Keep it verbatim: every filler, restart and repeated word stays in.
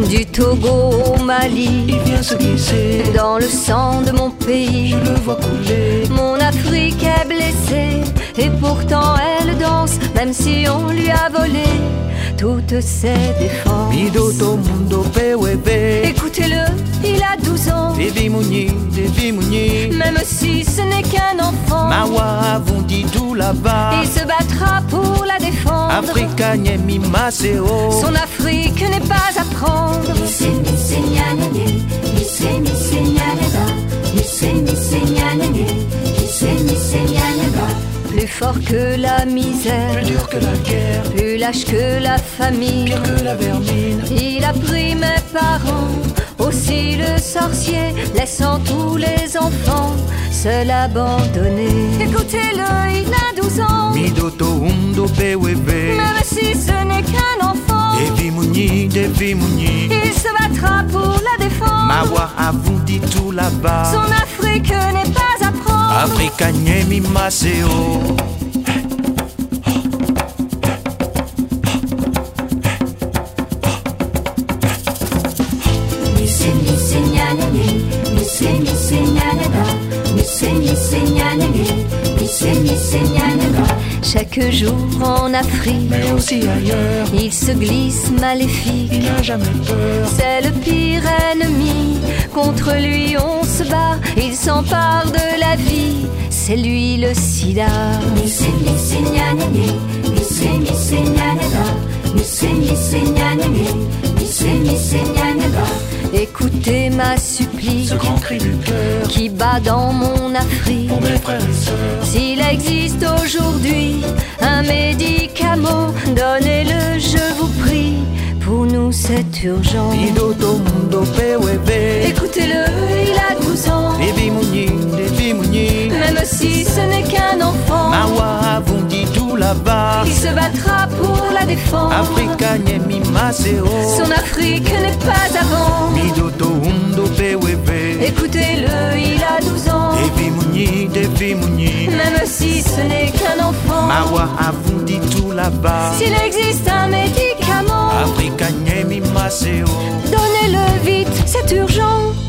Du Togo au Mali, il vient se glisser dans le sang de mon pays. Je le vois couler. Mon Afrique est blessée et pourtant elle danse, même si on lui a volé toutes ses défenses. Midoto mundo pewebe. Écoutez-le, il a douze ans. Devi Mouni, Devi Mouni. Même si ce n'est qu'un enfant, Mawa avundi tout là-bas. il se battra pour la défendre. Africa nyemi maseo. Son Afrique n'est pas à prendre. Plus fort que la misère, Plus dur que la guerre, plus lâche que la famine, pire que la vermine. il a pris mes parents, aussi le sorcier, laissant tous les enfants seuls abandonnés. Écoutez-le, il a douze ans. Midoto mundo pewebe. Même si ce n'est qu'un enfant, Devi Mouni, Devi Mouni. il se battra pour la défendre. Mawa avundi tout là-bas. Son Afrique n'est pas à prendre. Africa nyemi maseo. Chaque jour en Afrique, Mais aussi ailleurs, il se glisse maléfique. il n'a jamais peur. C'est le pire ennemi, contre lui on se bat. Il s'empare de la vie, c'est lui le sida. Écoutez ma supplique Ce grand cri du cœur qui bat dans mon Afrique. pour mes frères et sœurs. S'il existe aujourd'hui un médicament, donnez-le, je vous prie. Pour nous c'est urgent. Midoto mundo pewebe. Écoutez-le, il a douze ans. Devi Mouni, Devi Mouni. Même si ce n'est qu'un enfant, Mawa avundi tout là-bas. il se battra pour la défendre. Africa nyemi maseo. Son Afrique n'est pas avant. Midoto mundo pewebe. Écoutez-le, il a douze ans. Devi Mouni, Devi Mouni. Même si ce n'est qu'un enfant, Mawa avundi tout là-bas. s'il existe un médicament, Africa nyemi maseo. donnez-le vite, c'est urgent.